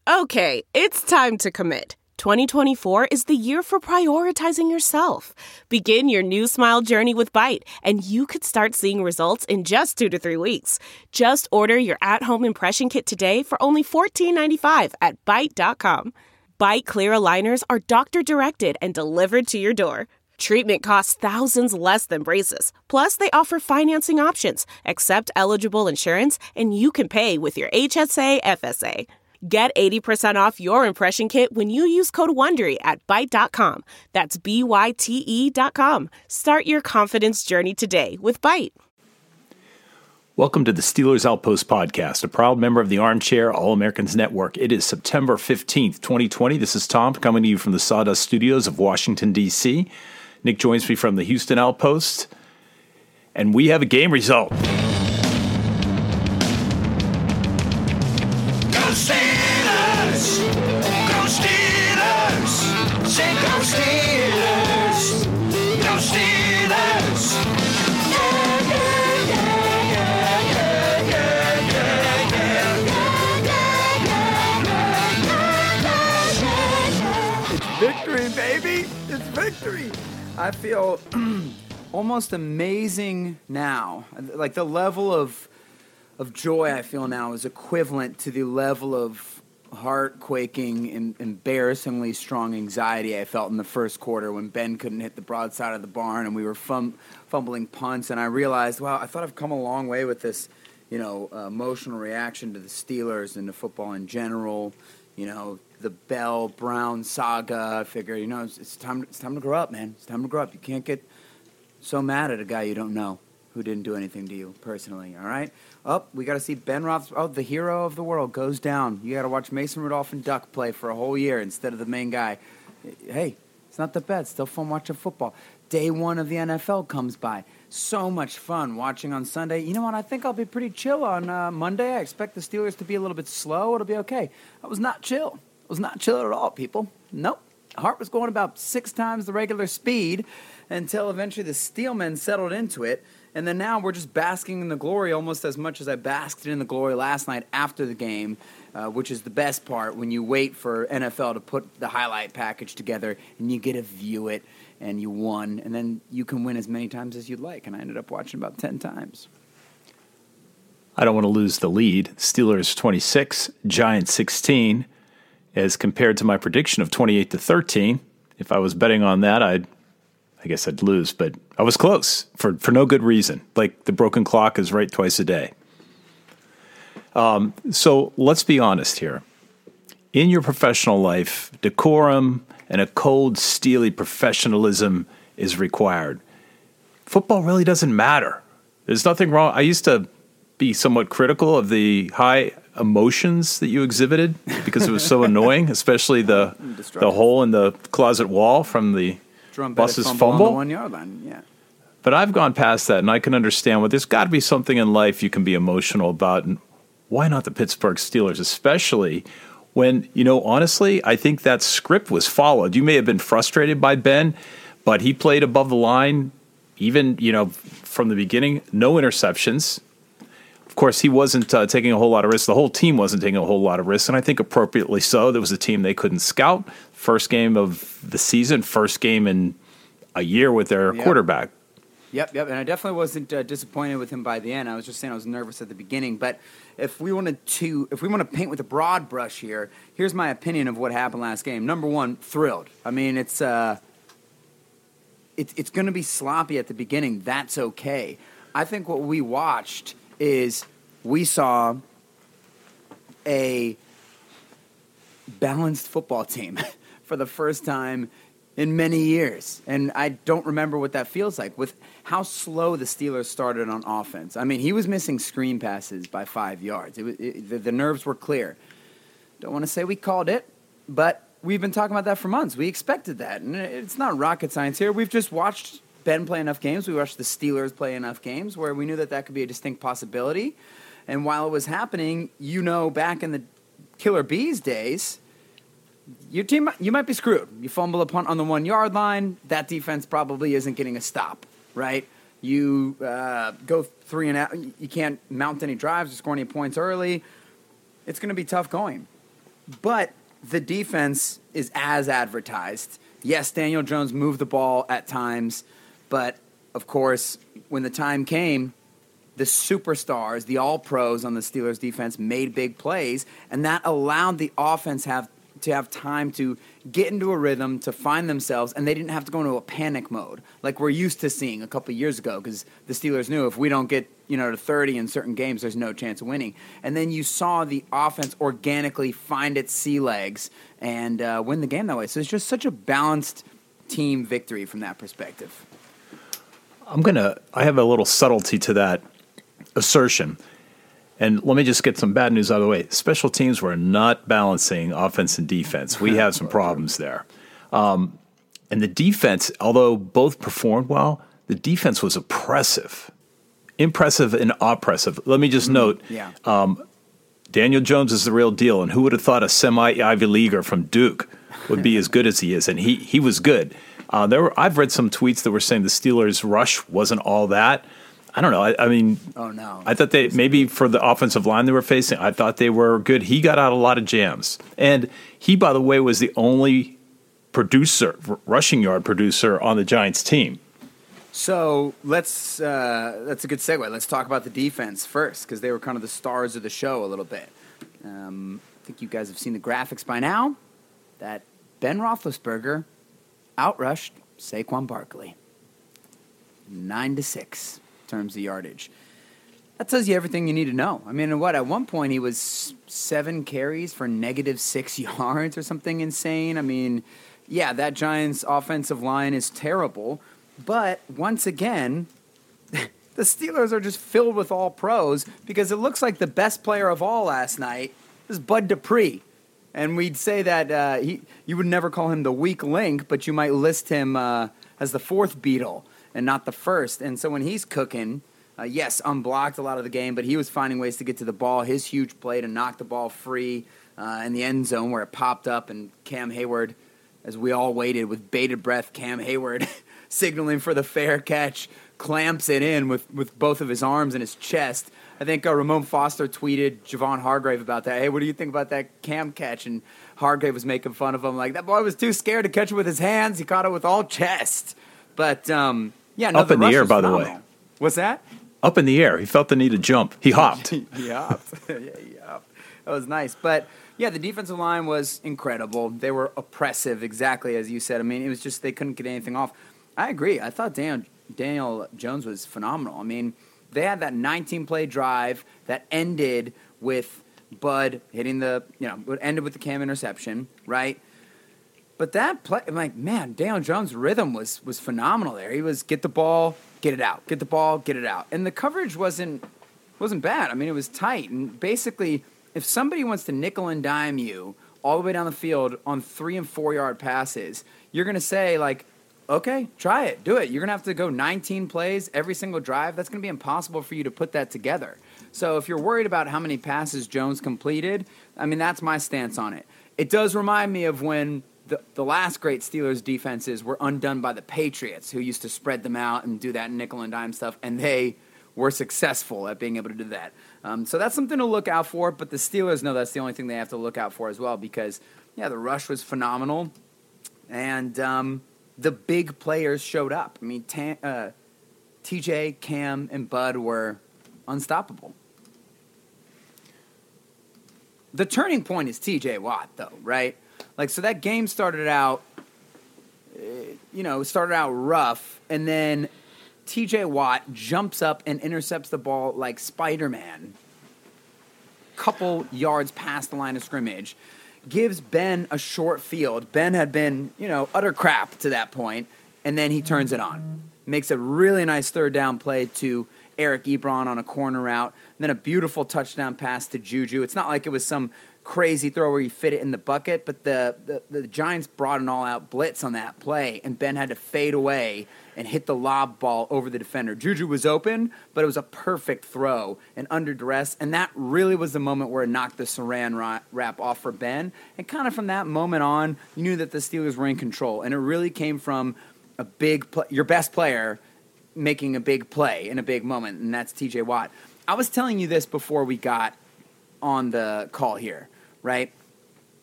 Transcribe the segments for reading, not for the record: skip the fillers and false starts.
Okay, it's time to commit. 2024 is the year for prioritizing yourself. Begin your new smile journey with Byte, and you could start seeing results in just 2 to 3 weeks. Just order your at-home impression kit today for only $14.95 at Byte.com. Byte Clear aligners are doctor-directed and delivered to your door. Treatment costs thousands less than braces. Plus, they offer financing options, accept eligible insurance, and you can pay with your HSA FSA. Get 80% off your impression kit when you use code WONDERY at Byte.com. That's BYTE.com. Start your confidence journey today with Byte. Welcome to the Steelers Outpost Podcast, a proud member of the Armchair All-Americans Network. It is September 15th, 2020. This is Tom coming to you from the Sawdust Studios of Washington, D.C. Nick joins me from the Houston Outpost, and we have a game result. Go Steelers! Go Steelers! Say go Steelers! Go Steelers! Yeah, yeah, yeah, yeah, yeah, yeah, yeah, yeah, yeah. It's victory, baby! It's victory! I feel almost amazing now. Like the level of joy I feel now is equivalent to the level of heart-quaking and embarrassingly strong anxiety I felt in the first quarter when Ben couldn't hit the broadside of the barn and we were fumbling punts. And I realized, wow, I thought I've come a long way with this, emotional reaction to the Steelers and to football in general. The Bell Brown saga. I figure, it's time to grow up, man. It's time to grow up. You can't get so mad at a guy you don't know who didn't do anything to you personally, all right? We got to see Ben Roethlisberger, the hero of the world, goes down. You got to watch Mason Rudolph and Duck play for a whole year instead of the main guy. Hey, it's not that bad. Still fun watching football. Day one of the NFL comes by. So much fun watching on Sunday. You know what? I think I'll be pretty chill on Monday. I expect the Steelers to be a little bit slow. It'll be okay. I was not chill. I was not chill at all, people. Nope. Heart was going about 6 times the regular speed until eventually the Steelmen settled into it. And then now we're just basking in the glory almost as much as I basked in the glory last night after the game, which is the best part when you wait for NFL to put the highlight package together and you get to view it and you won. And then you can win as many times as you'd like. And I ended up watching about 10 times. I don't want to lose the lead. Steelers 26, Giants 16, as compared to my prediction of 28-13. If I was betting on that, I guess I'd lose, but I was close for no good reason. Like the broken clock is right twice a day. So let's be honest here. In your professional life, decorum and a cold, steely professionalism is required. Football really doesn't matter. There's nothing wrong. I used to be somewhat critical of the high emotions that you exhibited because it was so annoying, especially the hole in the closet wall from the bus's fumble on the 1 yard line. Yeah. But I've gone past that, and I can understand what there's got to be something in life you can be emotional about, and why not the Pittsburgh Steelers, especially when, honestly, I think that script was followed. You may have been frustrated by Ben, but he played above the line, even, from the beginning, no interceptions. Of course, he wasn't taking a whole lot of risks. The whole team wasn't taking a whole lot of risks, and I think appropriately so. There was a team they couldn't scout. First game of the season, first game in a year with their quarterback. Yep, and I definitely wasn't disappointed with him by the end. I was just saying I was nervous at the beginning. But if we want to paint with a broad brush here, here's my opinion of what happened last game. Number one, thrilled. I mean, it's going to be sloppy at the beginning. That's okay. I think what we watched is we saw a balanced football team for the first time in many years. And I don't remember what that feels like with how slow the Steelers started on offense. I mean, he was missing screen passes by 5 yards. The nerves were clear. Don't want to say we called it, but we've been talking about that for months. We expected that. And it's not rocket science here. We've just watched Ben play enough games. We watched the Steelers play enough games where we knew that could be a distinct possibility. And while it was happening, back in the Killer Bees days, your team, you might be screwed. You fumble a punt on the 1 yard line. That defense probably isn't getting a stop, right? You go 3 and out. You can't mount any drives or score any points early. It's going to be tough going. But the defense is as advertised. Yes, Daniel Jones moved the ball at times, but of course, when the time came, the superstars, the all-pros on the Steelers defense made big plays, and that allowed the offense to have time to get into a rhythm, to find themselves, and they didn't have to go into a panic mode like we're used to seeing a couple years ago, because the Steelers knew if we don't get to 30 in certain games, there's no chance of winning. And then you saw the offense organically find its sea legs and win the game that way. So it's just such a balanced team victory from that perspective. I have a little subtlety to that assertion. And let me just get some bad news out of the way. Special teams were not balancing offense and defense. We have some problems there. And the defense, although both performed well, the defense was oppressive. Impressive and oppressive. Let me just note, Daniel Jones is the real deal. And who would have thought a semi-Ivy Leaguer from Duke would be as good as he is? And he was good. I've read some tweets that were saying the Steelers' rush wasn't all that. I don't know. I mean, oh no! I thought maybe for the offensive line they were facing, I thought they were good. He got out a lot of jams, and he, by the way, was the only rushing yard producer on the Giants team. So that's a good segue. Let's talk about the defense first, because they were kind of the stars of the show a little bit. I think you guys have seen the graphics by now. That Ben Roethlisberger outrushed Saquon Barkley 9-6. Terms of yardage. That tells you everything you need to know. I mean, at one point he was 7 carries for -6 yards or something insane. I mean, yeah, that Giants offensive line is terrible, but once again, the Steelers are just filled with all pros, because it looks like the best player of all last night is Bud Dupree. And we'd say that you would never call him the weak link, but you might list him as the fourth Beatle and not the first. And so when he's cooking, yes, unblocked a lot of the game, but he was finding ways to get to the ball. His huge play to knock the ball free in the end zone where it popped up, and Cam Hayward, as we all waited with bated breath, Cam Hayward signaling for the fair catch, clamps it in with both of his arms and his chest. I think Ramon Foster tweeted Javon Hargrave about that. Hey, what do you think about that Cam catch? And Hargrave was making fun of him, like, that boy was too scared to catch it with his hands. He caught it with all chest. But, yeah, no, up in the air, by the way. What's that? Up in the air. He felt the need to jump. He hopped. He hopped. Yeah, he hopped. That was nice. But, yeah, the defensive line was incredible. They were oppressive, exactly as you said. I mean, it was just they couldn't get anything off. I agree. I thought Daniel Jones was phenomenal. I mean, they had that 19-play drive that ended with Bud hitting ended with the Cam interception, right? But that play, I'm like, man, Daniel Jones' rhythm was phenomenal there. He was get the ball, get it out, get the ball, get it out. And the coverage wasn't bad. I mean, it was tight. And basically, if somebody wants to nickel and dime you all the way down the field on 3- and 4-yard passes, you're going to say, like, okay, try it, do it. You're going to have to go 19 plays every single drive. That's going to be impossible for you to put that together. So if you're worried about how many passes Jones completed, I mean, that's my stance on it. It does remind me of when the last great Steelers defenses were undone by the Patriots, who used to spread them out and do that nickel and dime stuff, and they were successful at being able to do that. So that's something to look out for, but the Steelers know that's the only thing they have to look out for as well, because, yeah, the rush was phenomenal, and the big players showed up. I mean, TJ, Cam, and Bud were unstoppable. The turning point is TJ Watt, though, right? Like, so that game started out rough, and then TJ Watt jumps up and intercepts the ball like Spider-Man, couple yards past the line of scrimmage, gives Ben a short field. Ben had been, utter crap to that point, and then he turns it on. Makes a really nice third down play to Eric Ebron on a corner route, and then a beautiful touchdown pass to Juju. It's not like it was some crazy throw where he fit it in the bucket, but the Giants brought an all-out blitz on that play, and Ben had to fade away and hit the lob ball over the defender. Juju was open, but it was a perfect throw and under duress, and that really was the moment where it knocked the saran wrap off for Ben. And kind of from that moment on, you knew that the Steelers were in control, and it really came from your best player making a big play in a big moment, and that's TJ Watt. I was telling you this before we got on the call here, right?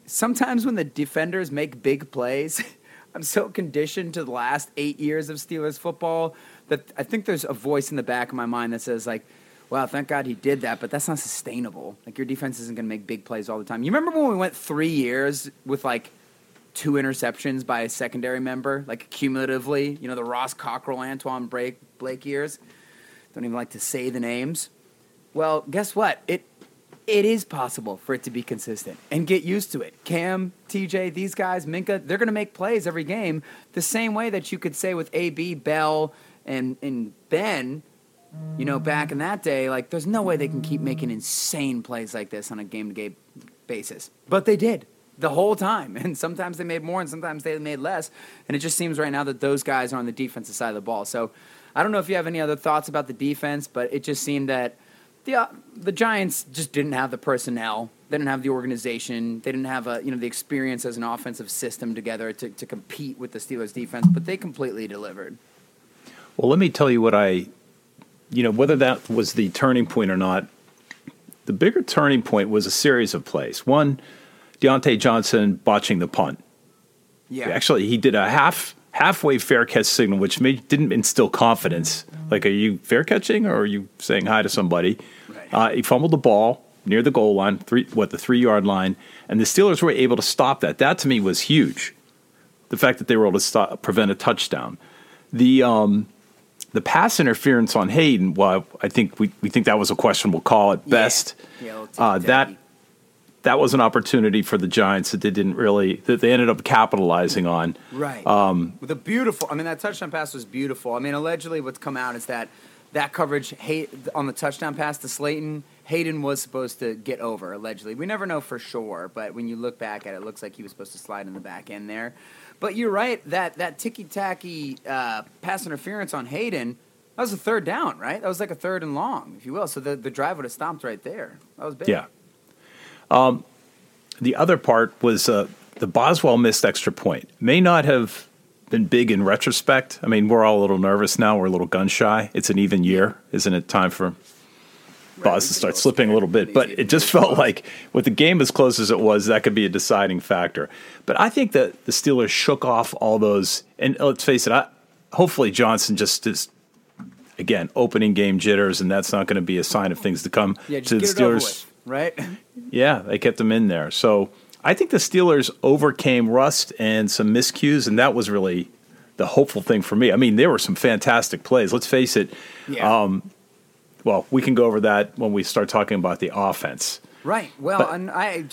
sometimes when the defenders make big plays, I'm so conditioned to the last 8 years of Steelers football that I think there's a voice in the back of my mind that says, like, wow, thank God he did that, but that's not sustainable. Like, your defense isn't going to make big plays all the time. You remember when we went 3 years with, like, 2 interceptions by a secondary member, like, cumulatively? You know, the Ross Cockrell, Antoine Blake years? Don't even like to say the names. Well, guess what? It is possible for it to be consistent and get used to it. Cam, TJ, these guys, Minka, they're going to make plays every game the same way that you could say with AB, Bell, and Ben, you know, back in that day, like, there's no way they can keep making insane plays like this on a game-to-game basis. But they did the whole time. And sometimes they made more and sometimes they made less. And it just seems right now that those guys are on the defensive side of the ball. So I don't know if you have any other thoughts about the defense, but it just seemed that the Giants just didn't have the personnel. They didn't have the organization. They didn't have the experience as an offensive system together to compete with the Steelers defense, but they completely delivered. Well, let me tell you what whether that was the turning point or not, the bigger turning point was a series of plays. One, Deontay Johnson botching the punt. Yeah. Actually, he did a halfway fair catch signal, which didn't instill confidence. Like, are you fair catching or are you saying hi to somebody? Right. He fumbled the ball near the goal line, the 3-yard line, and the Steelers were able to stop that. That, to me, was huge. The fact that they were able to prevent a touchdown. The pass interference on Hayden, well, I think we think that was a questionable call at best. That was an opportunity for the Giants that they ended up capitalizing on. Right. With a beautiful, that touchdown pass was beautiful. Allegedly what's come out is that coverage on the touchdown pass to Slayton, Hayden was supposed to get over, allegedly. We never know for sure, but when you look back at it, it looks like he was supposed to slide in the back end there. But you're right, that ticky-tacky pass interference on Hayden, that was a third down, right? That was like a third and long, if you will. So the drive would have stopped right there. That was big. Yeah. The other part was the Boswell missed extra point. May not have been big in retrospect. We're all a little nervous now. We're a little gun-shy. It's an even year. Isn't it time for Boz to start slipping a little bit? But it just felt like with the game as close as it was, that could be a deciding factor. But I think that the Steelers shook off all those. And let's face it, hopefully Johnson just is, again, opening game jitters, and that's not going to be a sign of things to come to the Steelers. It over with, right? Yeah, they kept him in there. So I think the Steelers overcame rust and some miscues, and that was really the hopeful thing for me. There were some fantastic plays. Let's face it. Yeah. Well, we can go over that when we start talking about the offense. Right. Well, and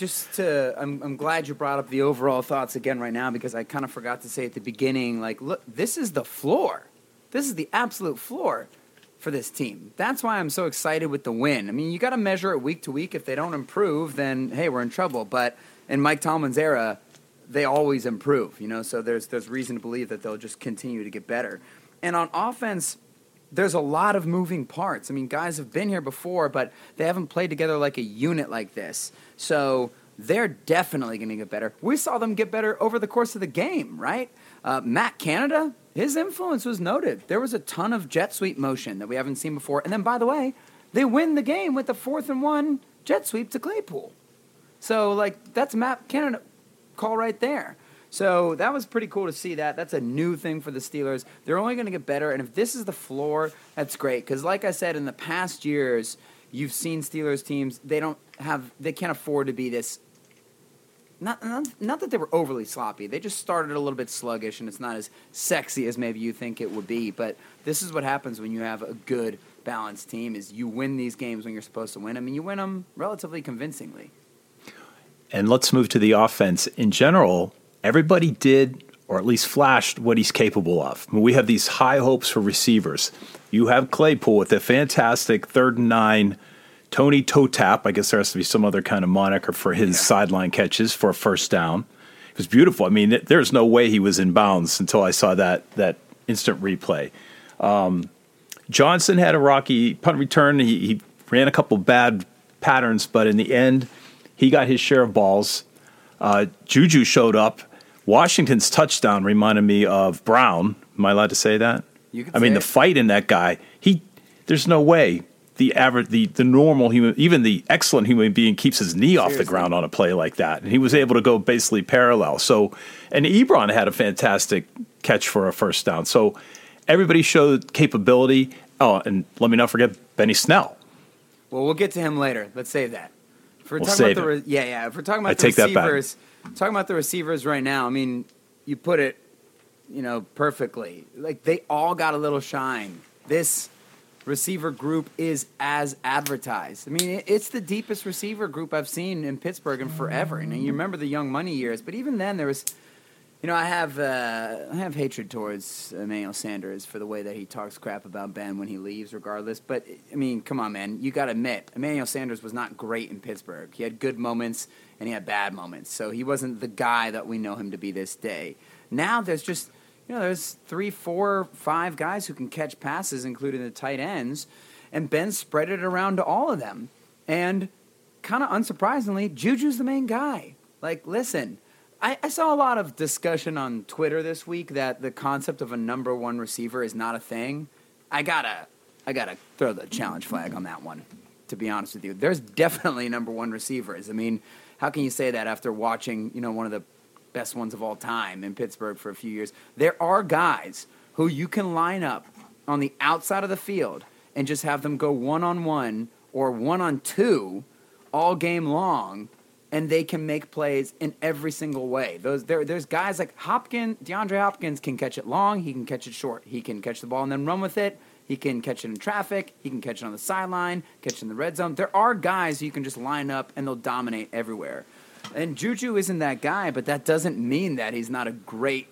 I'm glad you brought up the overall thoughts again right now, because I kind of forgot to say at the beginning, like, look, this is the floor. This is the absolute floor for this team. That's why I'm so excited with the win. You got to measure it week to week. If they don't improve, then, hey, we're in trouble. But in Mike Tomlin's era, they always improve, so there's reason to believe that they'll just continue to get better. And on offense, there's a lot of moving parts. Guys have been here before, but they haven't played together like a unit like this. So they're definitely going to get better. We saw them get better over the course of the game, right? Matt Canada, his influence was noted. There was a ton of jet sweep motion that we haven't seen before. And then, by the way, they win the game with the 4th-and-1 jet sweep to Claypool. So, that's Matt Canada call right there. So that was pretty cool to see that. That's a new thing for the Steelers. They're only going to get better, and if this is the floor, that's great. Because like I said, in the past years, you've seen Steelers teams, they can't afford to be this. Not that they were overly sloppy. They just started a little bit sluggish, and it's not as sexy as maybe you think it would be. But this is what happens when you have a good, balanced team, is you win these games when you're supposed to win. You win them relatively convincingly. And let's move to the offense. In general, everybody did, or at least flashed, what he's capable of. We have these high hopes for receivers. You have Claypool with a fantastic 3rd-and-9 Tony Toe Tap. I guess there has to be some other kind of moniker for his sideline catches for a first down. It was beautiful. There's no way he was in bounds until I saw that instant replay. Johnson had a rocky punt return. He ran a couple bad patterns, but in the end, he got his share of balls. Juju showed up. Washington's touchdown reminded me of Brown. Am I allowed to say that? You can say the fight in that guy. There's no way the average, the normal human, even the excellent human being keeps his knee off the ground on a play like that. And he was able to go basically parallel. So, and Ebron had a fantastic catch for a first down. So everybody showed capability. Oh, and let me not forget Benny Snell. Well, we'll get to him later. Let's save that. If we're We'll talking save about it. if we're talking about I the take that back. receivers, talking about the receivers right now, I mean, you put it, perfectly. Like, they all got a little shine. This receiver group is as advertised. I mean, it's the deepest receiver group I've seen in Pittsburgh in forever. And you remember the Young Money years, but even then there was, I have hatred towards Emmanuel Sanders for the way that he talks crap about Ben when he leaves, regardless. But I mean, come on, man, you got to admit, Emmanuel Sanders was not great in Pittsburgh. He had good moments and he had bad moments, so he wasn't the guy that we know him to be this day. Now there's just there's 3, 4, 5 guys who can catch passes, including the tight ends, and Ben spread it around to all of them. And kind of unsurprisingly, Juju's the main guy. Like, listen, I saw a lot of discussion on Twitter this week that the concept of a number one receiver is not a thing. I gotta throw the challenge flag on that one, to be honest with you. There's definitely number one receivers. I mean, how can you say that after watching, one of the best ones of all time in Pittsburgh for a few years? There are guys who you can line up on the outside of the field and just have them go one-on-one or one-on-two all game long, and they can make plays in every single way. There's guys like DeAndre Hopkins can catch it long, he can catch it short. He can catch the ball and then run with it. He can catch it in traffic. He can catch it on the sideline, catch it in the red zone. There are guys who you can just line up and they'll dominate everywhere. And Juju isn't that guy, but that doesn't mean that he's not a great,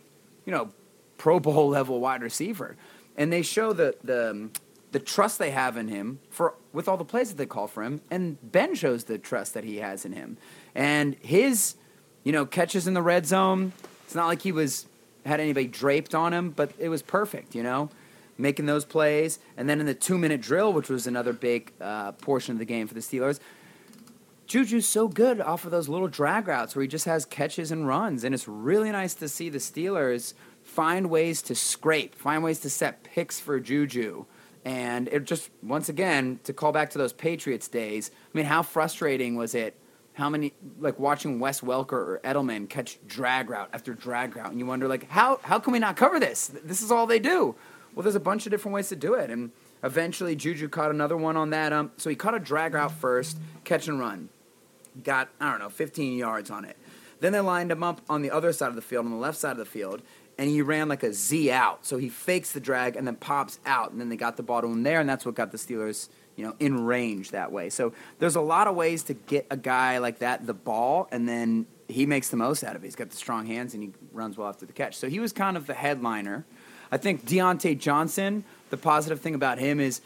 Pro Bowl level wide receiver. And they show the trust they have in him with all the plays that they call for him. And Ben shows the trust that he has in him. And his, catches in the red zone, it's not like he had anybody draped on him, but it was perfect, making those plays. And then in the 2-minute drill, which was another big portion of the game for the Steelers, Juju's so good off of those little drag routes where he just has catches and runs. And it's really nice to see the Steelers find ways to scrape, find ways to set picks for Juju. And it just, once again, to call back to those Patriots days, I mean, how frustrating was it? How many, watching Wes Welker or Edelman catch drag route after drag route, and you wonder, how can we not cover this? This is all they do. Well, there's a bunch of different ways to do it, and eventually Juju caught another one on that. So he caught a drag route first, catch and run. Got, 15 yards on it. Then they lined him up on the other side of the field, on the left side of the field, and he ran like a Z out. So he fakes the drag and then pops out, and then they got the ball to him there, and that's what got the Steelers, in range that way. So there's a lot of ways to get a guy like that the ball, and then he makes the most out of it. He's got the strong hands, and he runs well after the catch. So he was kind of the headliner. I think Deontay Johnson, the positive thing about him is,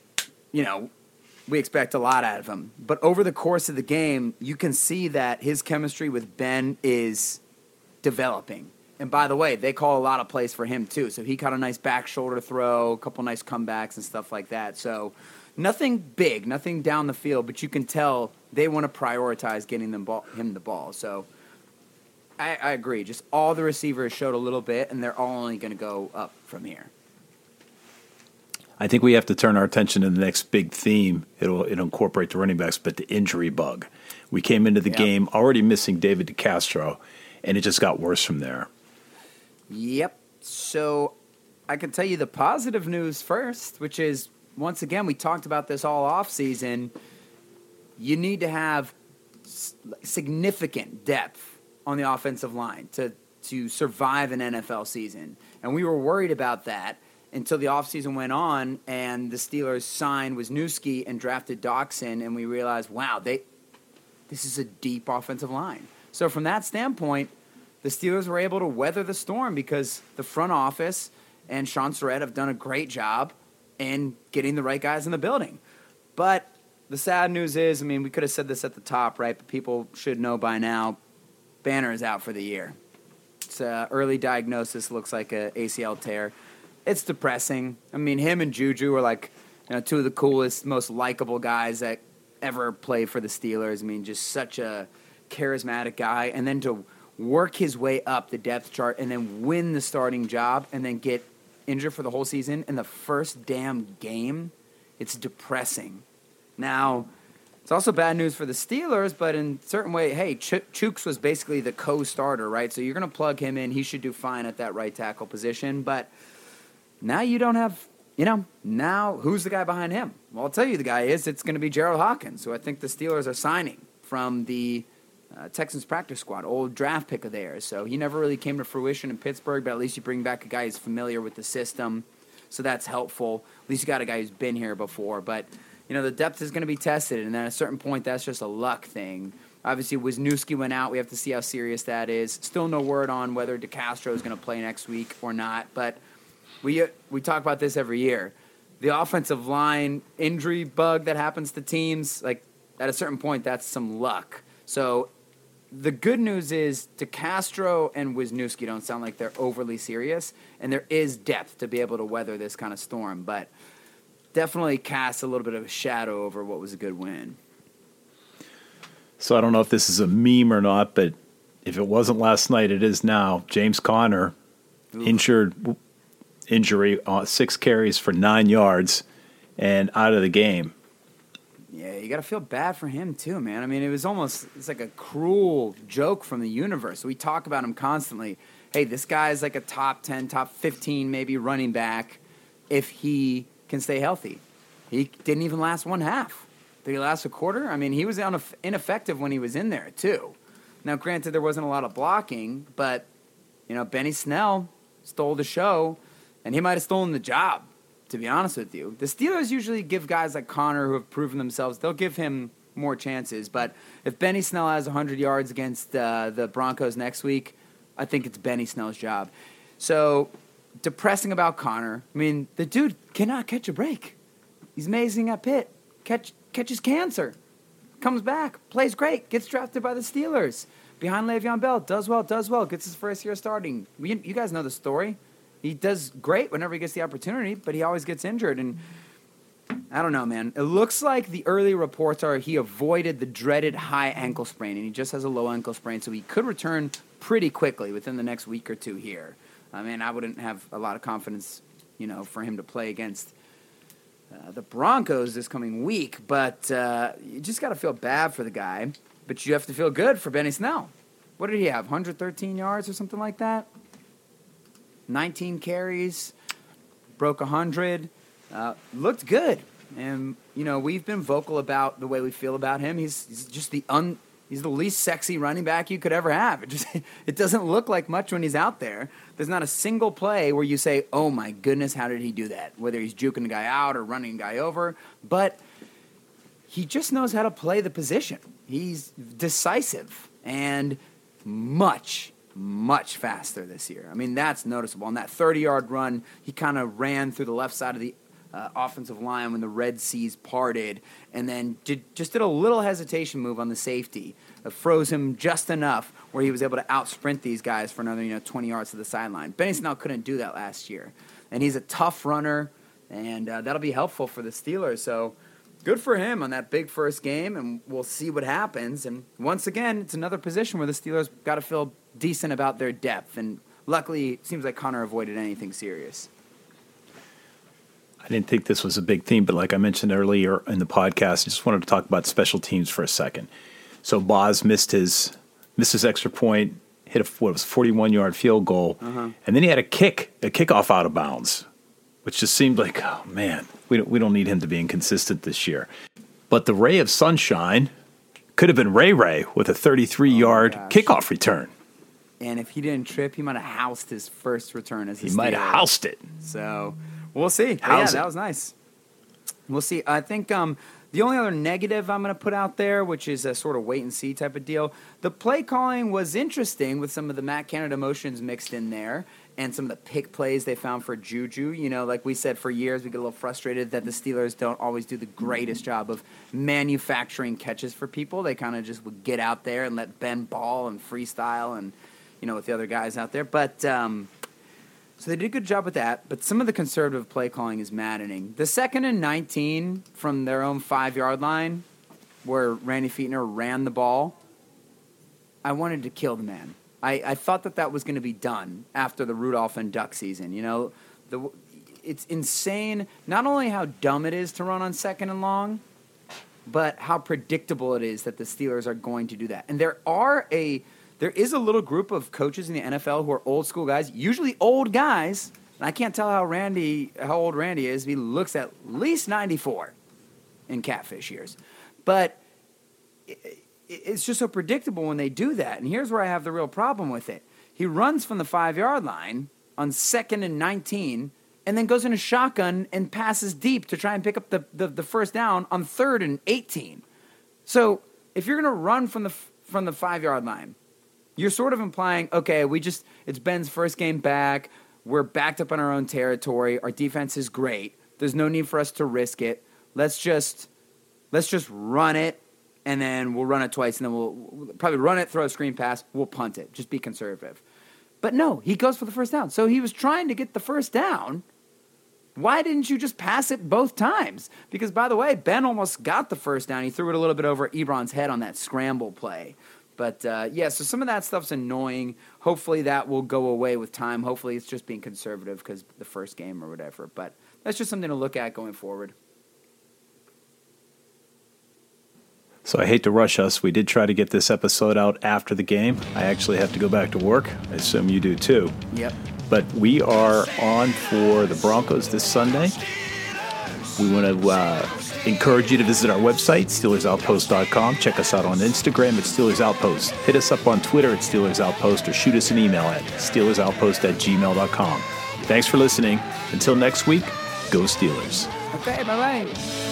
we expect a lot out of him. But over the course of the game, you can see that his chemistry with Ben is developing. And by the way, they call a lot of plays for him too. So he caught a nice back shoulder throw, a couple nice comebacks and stuff like that. So nothing big, nothing down the field, but you can tell they want to prioritize getting him the ball. So I agree. Just all the receivers showed a little bit, and they're all only going to go up from here. I think we have to turn our attention to the next big theme. It'll incorporate the running backs, but the injury bug. We came into the game already missing David DeCastro, and it just got worse from there. Yep. So I can tell you the positive news first, which is, once again, we talked about this all offseason. You need to have significant depth on the offensive line to survive an NFL season. And we were worried about that until the offseason went on and the Steelers signed Wisniewski and drafted Doxson, and we realized, wow, this is a deep offensive line. So from that standpoint, the Steelers were able to weather the storm because the front office and Sean Surratt have done a great job in getting the right guys in the building. But the sad news is, we could have said this at the top, right? But people should know by now, Banner is out for the year. It's an early diagnosis, looks like a ACL tear. It's depressing. Him and Juju are two of the coolest, most likable guys that ever played for the Steelers. Just such a charismatic guy. And then to work his way up the depth chart and then win the starting job and then get injured for the whole season in the first damn game It's depressing. Now, it's also bad news for the Steelers, but in a certain way, hey, Chooks was basically the co-starter, right? So you're going to plug him in. He should do fine at that right tackle position. But now you don't have, now who's the guy behind him? Well, I'll tell you the guy is. It's going to be Gerald Hawkins, who I think the Steelers are signing from the Texans practice squad, old draft pick of theirs. So he never really came to fruition in Pittsburgh, but at least you bring back a guy who's familiar with the system. So that's helpful. At least you got a guy who's been here before. But, the depth is going to be tested, and then at a certain point, that's just a luck thing. Obviously, Wisniewski went out. We have to see how serious that is. Still no word on whether DeCastro is going to play next week or not. But we talk about this every year. The offensive line injury bug that happens to teams, like at a certain point, that's some luck. So the good news is DeCastro and Wisniewski don't sound like they're overly serious, and there is depth to be able to weather this kind of storm. But definitely casts a little bit of a shadow over what was a good win. So I don't know if this is a meme or not, but if it wasn't last night, it is now. James Conner, injury, 6 carries for 9 yards, and out of the game. Yeah, you got to feel bad for him too, man. I mean, it's like a cruel joke from the universe. We talk about him constantly. Hey, this guy's like a top 10, top 15 maybe running back if he can stay healthy. He didn't even last one half. Did he last a quarter? I mean, he was ineffective when he was in there too. Now, granted, there wasn't a lot of blocking, but Benny Snell stole the show, and he might have stolen the job, to be honest with you. The Steelers usually give guys like Connor who have proven themselves, they'll give him more chances. But if Benny Snell has 100 yards against the Broncos next week, I think it's Benny Snell's job. So, depressing about Connor. I mean, the dude cannot catch a break. He's amazing at Pitt. Catches cancer. Comes back. Plays great. Gets drafted by the Steelers. Behind Le'Veon Bell. Does well. Gets his first year starting. You guys know the story. He does great whenever he gets the opportunity, but he always gets injured. And I don't know, man. It looks like the early reports are he avoided the dreaded high ankle sprain, and he just has a low ankle sprain, so he could return pretty quickly within the next week or two here. I mean, I wouldn't have a lot of confidence, for him to play against the Broncos this coming week, but you just got to feel bad for the guy. But you have to feel good for Benny Snell. What did he have, 113 yards or something like that? 19 carries, broke 100, looked good. And, we've been vocal about the way we feel about him. He's just he's the least sexy running back you could ever have. It doesn't look like much when he's out there. There's not a single play where you say, oh my goodness, how did he do that? Whether he's juking a guy out or running a guy over. But he just knows how to play the position. He's decisive and much faster this year. I mean, that's noticeable. On that 30-yard run, he kind of ran through the left side of the offensive line when the Red Seas parted, and then just did a little hesitation move on the safety. Froze him just enough where he was able to out-sprint these guys for another 20 yards to the sideline. Benny Snell couldn't do that last year. And he's a tough runner, and that'll be helpful for the Steelers. So good for him on that big first game, and we'll see what happens. And once again, it's another position where the Steelers got to feel decent about their depth. And luckily, it seems like Connor avoided anything serious. I didn't think this was a big theme, but like I mentioned earlier in the podcast, I just wanted to talk about special teams for a second. So Boz missed his extra point, hit a 41-yard field goal, and then he had a kickoff out of bounds, which just seemed like, oh man, we don't need him to be inconsistent this year. But the ray of sunshine could have been Ray with a 33-yard kickoff return. And if he didn't trip, he might have housed his first return as a Steeler. He might have housed it. So we'll see. Yeah, that was nice. We'll see. I think the only other negative I'm going to put out there, which is a sort of wait-and-see type of deal, the play calling was interesting with some of the Matt Canada motions mixed in there and some of the pick plays they found for Juju. Like we said for years, we get a little frustrated that the Steelers don't always do the greatest job of manufacturing catches for people. They kind of just would get out there and let Ben ball and freestyle and, with the other guys out there. But so they did a good job with that, but some of the conservative play calling is maddening. The 2nd and 19 from their own 5-yard line where Randy Fichtner ran the ball, I wanted to kill the man. I thought that was going to be done after the Rudolph and Duck season. it's insane, not only how dumb it is to run on second and long, but how predictable it is that the Steelers are going to do that. And there is a little group of coaches in the NFL who are old school guys, usually old guys. And I can't tell how old Randy is. He looks at least 94 in catfish years. But it's just so predictable when they do that. And here's where I have the real problem with it. He runs from the 5-yard line on 2nd and 19, and then goes in a shotgun and passes deep to try and pick up the first down on 3rd and 18. So if you're going to run from the 5-yard line, you're sort of implying, okay, it's Ben's first game back. We're backed up on our own territory. Our defense is great. There's no need for us to risk it. Let's just run it, and then we'll run it twice, and then we'll probably run it, throw a screen pass, we'll punt it. Just be conservative. But no, he goes for the first down. So he was trying to get the first down. Why didn't you just pass it both times? Because, by the way, Ben almost got the first down. He threw it a little bit over Ebron's head on that scramble play. But, so some of that stuff's annoying. Hopefully that will go away with time. Hopefully it's just being conservative because the first game or whatever. But that's just something to look at going forward. So I hate to rush us. We did try to get this episode out after the game. I actually have to go back to work. I assume you do too. Yep. But we are on for the Broncos this Sunday. We want to encourage you to visit our website, SteelersOutpost.com. Check us out on Instagram at Steelers Outpost. Hit us up on Twitter at Steelers Outpost, or shoot us an email at SteelersOutpost@gmail.com. Thanks for listening. Until next week, go Steelers. Okay, bye-bye.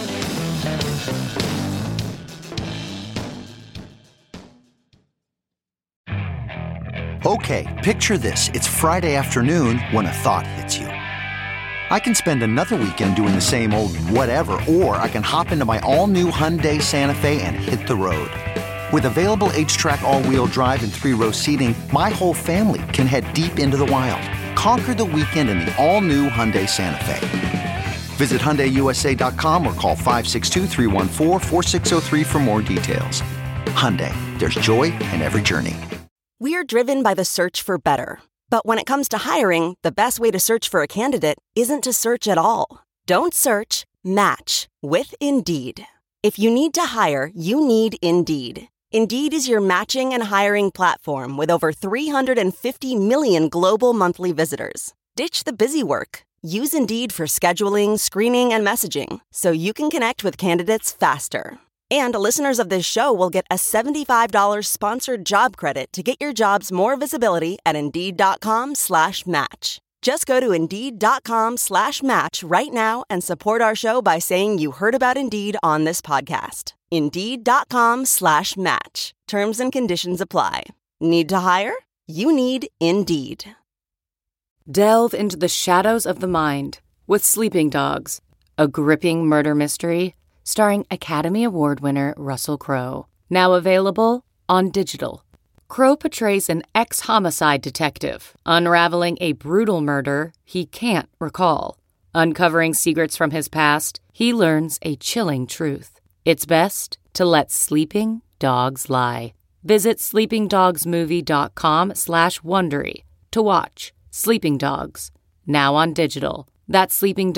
Okay, picture this. It's Friday afternoon when a thought hits you. I can spend another weekend doing the same old whatever, or I can hop into my all-new Hyundai Santa Fe and hit the road. With available H-Track all-wheel drive and 3-row seating, my whole family can head deep into the wild. Conquer the weekend in the all-new Hyundai Santa Fe. Visit HyundaiUSA.com or call 562-314-4603 for more details. Hyundai, there's joy in every journey. We're driven by the search for better. But when it comes to hiring, the best way to search for a candidate isn't to search at all. Don't search, match with Indeed. If you need to hire, you need Indeed. Indeed is your matching and hiring platform with over 350 million global monthly visitors. Ditch the busy work. Use Indeed for scheduling, screening, and messaging so you can connect with candidates faster. And listeners of this show will get a $75 sponsored job credit to get your jobs more visibility at Indeed.com/match. Just go to Indeed.com/match right now and support our show by saying you heard about Indeed on this podcast. Indeed.com/match. Terms and conditions apply. Need to hire? You need Indeed. Delve into the shadows of the mind with Sleeping Dogs, a gripping murder mystery starring Academy Award winner Russell Crowe. Now available on digital. Crowe portrays an ex-homicide detective unraveling a brutal murder he can't recall. Uncovering secrets from his past, he learns a chilling truth. It's best to let sleeping dogs lie. Visit sleepingdogsmovie.com/Wondery to watch Sleeping Dogs, now on digital. That's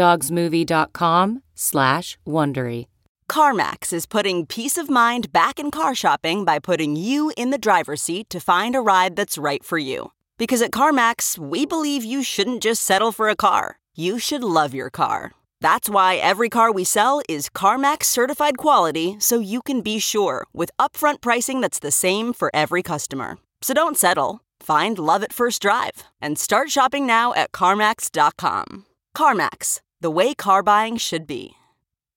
sleepingdogsmovie.com/Wondery. CarMax is putting peace of mind back in car shopping by putting you in the driver's seat to find a ride that's right for you. Because at CarMax, we believe you shouldn't just settle for a car. You should love your car. That's why every car we sell is CarMax certified quality, so you can be sure with upfront pricing that's the same for every customer. So don't settle. Find love at first drive and start shopping now at CarMax.com. CarMax, the way car buying should be.